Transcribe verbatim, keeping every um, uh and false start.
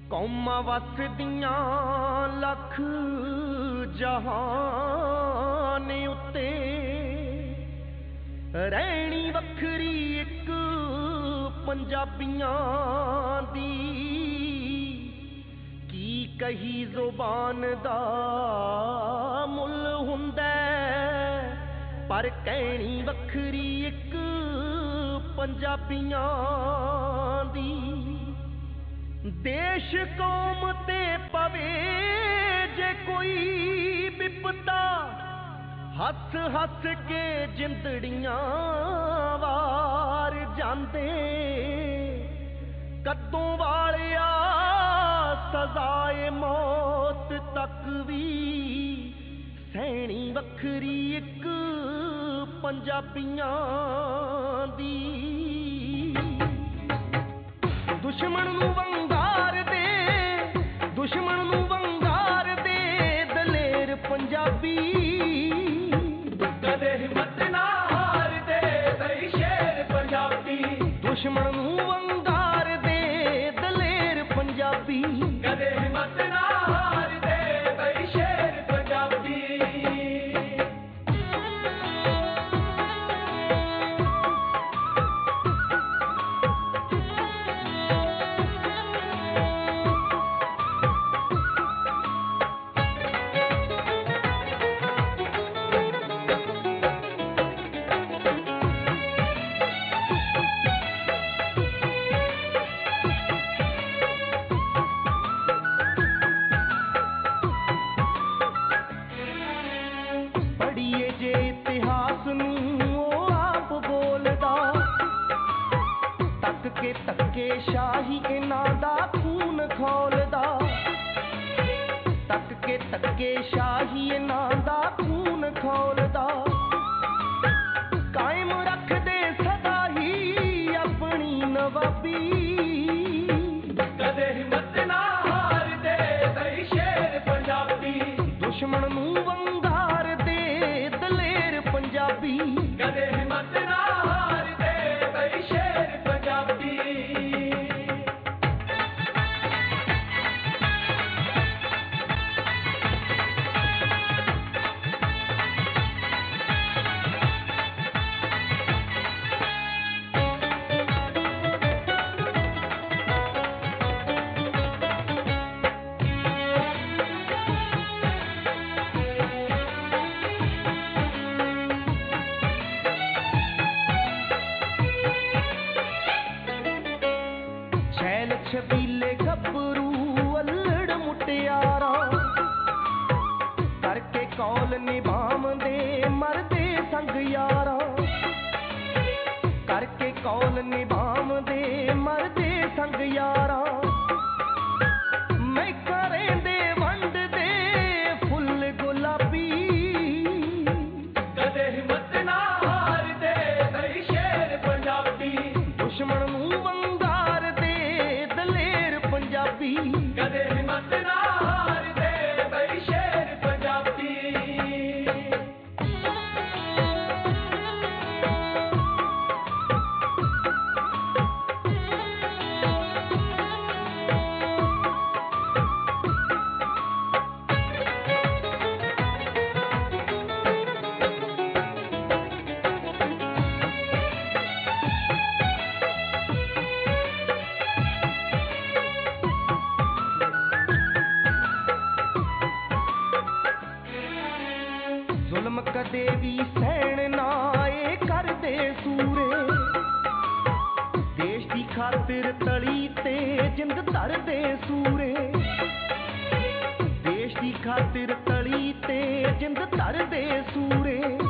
ਕੌਮਾਂ ਵਸਦੀਆਂ ਲੱਖ ਜਹਾਨ ਉੱਤੇ ਰਹਿਣੀ ਵੱਖਰੀ ਇੱਕ ਪੰਜਾਬੀਆਂ ਦੀ। ਕੀ ਕਹੀ ਜ਼ੁਬਾਨ ਦਾ ਮੁੱਲ ਹੁੰਦਾ ਪਰ ਕਹਿਣੀ ਵੱਖਰੀ ਇੱਕ ਪੰਜਾਬੀਆਂ ਦੀ। ਦੇਸ਼ ਕੌਮ ਤੇ ਪਵੇ ਜੇ ਕੋਈ ਵਿਪਤਾ ਹੱਸ ਹੱਸ ਕੇ ਜਿੰਦੜੀਆਂ ਵਾਰ ਜਾਂਦੇ। ਕਦੋਂ ਵਾਲਿਆ ਸਜ਼ਾਏ ਮੌਤ ਤੱਕ ਵੀ ਸਹਿਣੀ ਵੱਖਰੀ ਇੱਕ ਪੰਜਾਬੀਆਂ ਦੀ। ਦੁਸ਼ਮਣ ਨੂੰ ਵੰਗਾਰ ਦੇ ਦੁਸ਼ਮਣ ਨੂੰ ਵੰਗਾਰ ਦੇ ਦਲੇਰ ਪੰਜਾਬੀ। ਕਦੇ ਹਿੰਮਤ ਨਾ ਹਾਰਦੇ ਬਈ ਸ਼ੇਰ ਪੰਜਾਬੀ। ਦੁਸ਼ਮਣ ਨੂੰ ਵੰਗਾਰ ਦੇ ਦਲੇਰ ਪੰਜਾਬੀ। ਕਦੇ ਹਿੰਮਤ ਨਾ ਹਾਰਦੇ ਬਈ ਸ਼ੇਰ ਪੰਜਾਬੀ। ਕੇ ਧੱਕੇ ਸ਼ਾਹੀ ਇਹਨਾਂ ਦਾ ਖੂਨ ਖੋਲਦਾ। ਤੱਕ ਕੇ ਧੱਕੇ ਸ਼ਾਹੀ ਇਹਨਾਂ ਦਾ ਖੂਨ ਖੋਲਦਾ। ਕਾਇਮ ਰੱਖਦੇ ਸਦਾ ਹੀ ਆਪਣੀ ਨਵਾਬੀ। ਕਦੇ ਹਿੰਮਤ ਨਾ ਹਾਰਦੇ ਬਈ ਸ਼ੇਰ ਪੰਜਾਬੀ। ਦੁਸ਼ਮਣ ਨੂੰ ਵੰਗਾਰ ਦੇ ਦਲੇਰ ਪੰਜਾਬੀ। ਕਦੇ ਹਿੰਮਤ ਨਾ ਹਾਰਦੇ ਬਈ ਸ਼ੇਰ ਪੰਜਾਬੀ। ਛਬੀਲੇ ਗੱਭਰੂ ਅਲੜ ਮੁਟਿਆਰਾਂ ਕਰਕੇ ਕੌਲ ਨਿਭਾਉਂਦੇ ਮਰਦੇ ਸੰਗ ਯਾਰਾਂ। ਕਰਕੇ ਕੌਲ ਨਿਭਾਉਂਦੇ ਮਰਦੇ ਸੰਗ ਯਾਰਾਂ। ਮੈਂ ਕਰੇਂਦੇ ਵੰਡਦੇ ਫੁੱਲ ਗੁਲਾਬੀ। ਕਦੇ ਹਿੰਮਤ ਨਾ ਹਾਰਦੇ ਬਈ ਸ਼ੇਰ ਪੰਜਾਬੀ। ਦੁਸ਼ਮਣ ਨੂੰ ਵੰਗਾਰ ਦੇ ਦਲੇਰ ਪੰਜਾਬੀ। ਕਦੇ ਹਿੰਮਤ ਨਾ ਹਾਰਦੇ ਬਈ ਸ਼ੇਰ ਪੰਜਾਬੀ। ਜ਼ੁਲਮ ਕਦੇ ਵੀ ਸਹਿਣ ਨਾ ਏ ਕਰਦੇ ਸੂਰੇ। ਦੇਸ਼ ਦੀ ਖਾਤਰ ਤਲੀ ਤੇ ਜਿੰਦ ਧਰਦੇ ਸੂਰੇ। ਦੇਸ਼ ਦੀ ਖਾਤਰ ਤਲੀ ਤੇ ਜਿੰਦ ਧਰਦੇ ਸੂਰੇ।